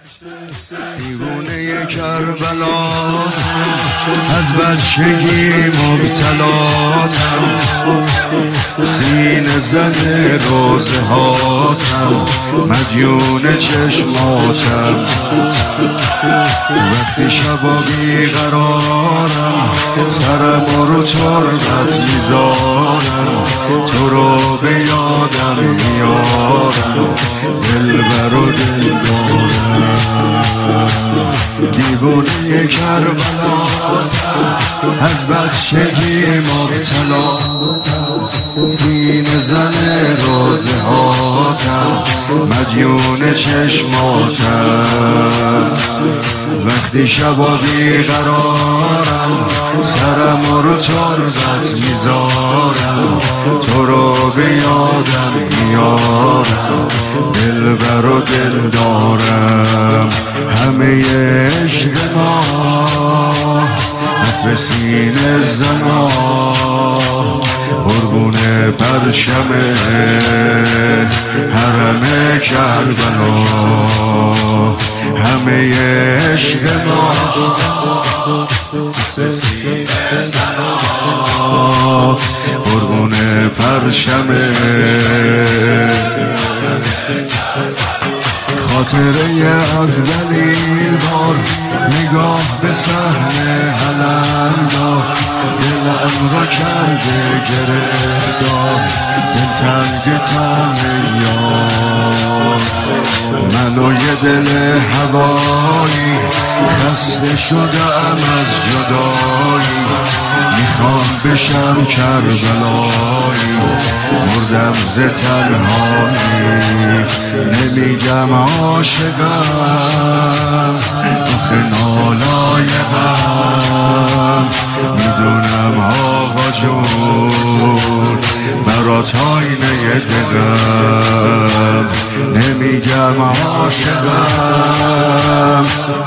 دیوونه کربلا از بچگی مبتلاتم، سینه زن روزه هاتم، مدیون چشماتم. وقتی شبا بیقرارم سرم رو تربت میذارم، تو رو به یادم میارم، دلبر و دل دارم. دیوونه کربلاتم از بچگی مبتلا، سینه زن روزه هاتم، مدیون چشماتم. وقتی شبا بیقرارم سرم رو تربت میذارم، تو رو به یادم میارم، دلبر و دل دارم. همه عشق ما عطر سینه زنا، قربون پرشم حرم کربلا. همه عشق ما عطر سینه زنا، قربون پرشم. خاطره اولین بار نگاه به صحنه حلال‌دار، دلم را کرده گرفتار، دلتنگ طعم یار. من و یه دل هوایی خسته شدم از جدایی، میخوام بشم کربلایی، مردم ز تنهایی. نمیگم عاشقم آخه نالایقم، میدونم آقا جون برات آینه دلم. نمیگم عاشقم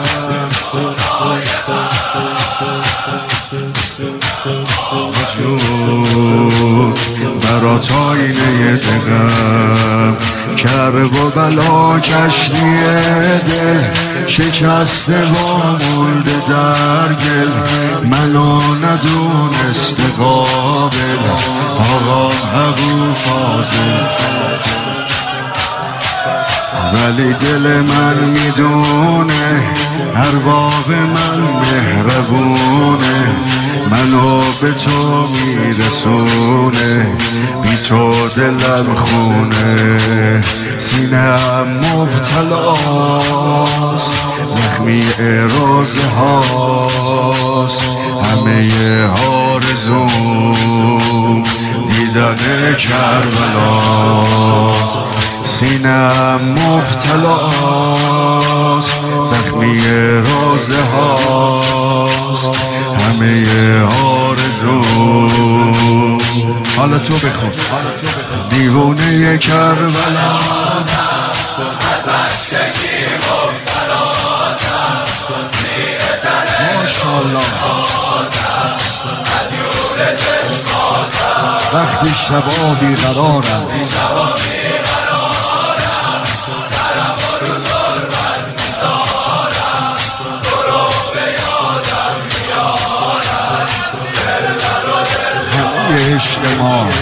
جون برات آینه دلم. کرب و بلا کشتی دل شکسته و مولده در گل، منو ندونسته قابل آقا ابو فاضل. ولی دل من میدونه ارباب من مهربونه، منو به تو میرسونه، بی تو دلم خونه. سینه‌ام مبتلاست زخمی روزه هاست، همه آرزوم دیدن کربلاست. سینه‌ام مبتلاست زخمی روزه هاست، همه آرزوم. حالا تو بخون. دیوونه کربلاتم از بچگی مبتلاتم، سینه زن روزه هاتم، مدیون چشماتم. وقتی شبا بیقرارم سرم رو تربت میذارم، تو رو به یادم میارم، دلبر و دل دارم. همه عشق ما